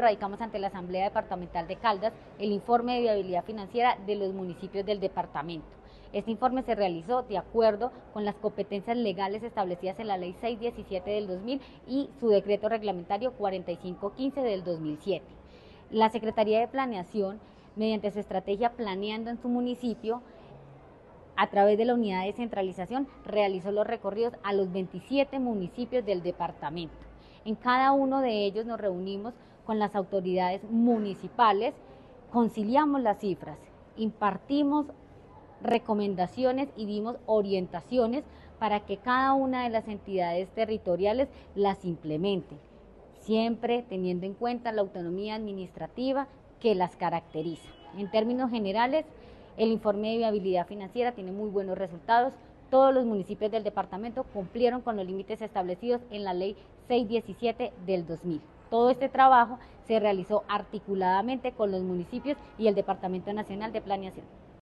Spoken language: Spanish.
radicamos ante la Asamblea Departamental de Caldas el informe de viabilidad financiera de los municipios del departamento. Este informe se realizó de acuerdo con las competencias legales establecidas en la Ley 617 del 2000 y su decreto reglamentario 4515 del 2007. La Secretaría de Planeación, mediante su estrategia Planeando en su municipio, a través de la unidad de descentralización, realizó los recorridos a los 27 municipios del departamento. En cada uno de ellos nos reunimos con las autoridades municipales, conciliamos las cifras, impartimos recomendaciones y dimos orientaciones para que cada una de las entidades territoriales las implemente, siempre teniendo en cuenta la autonomía administrativa que las caracteriza. En términos generales, el informe de viabilidad financiera tiene muy buenos resultados. Todos los municipios del departamento cumplieron con los límites establecidos en la Ley 617 del 2000. Todo este trabajo se realizó articuladamente con los municipios y el Departamento Nacional de Planeación.